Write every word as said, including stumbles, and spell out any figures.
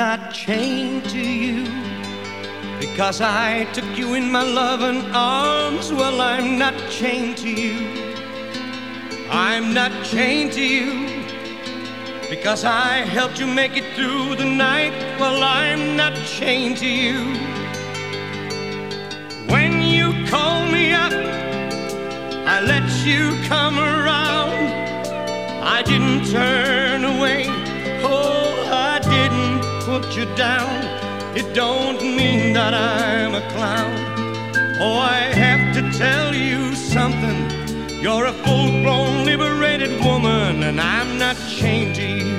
not chained to you because I took you in my loving arms. Well, I'm not chained to you. I'm not chained to you because I helped you make it through the night. Well, I'm not chained to you. When you call me up, I let you come around. I didn't turn away. Oh, I didn't put you down. It don't mean that I'm a clown. Oh, I have to tell you something. You're a full-grown, liberated woman, and I'm not chained to you.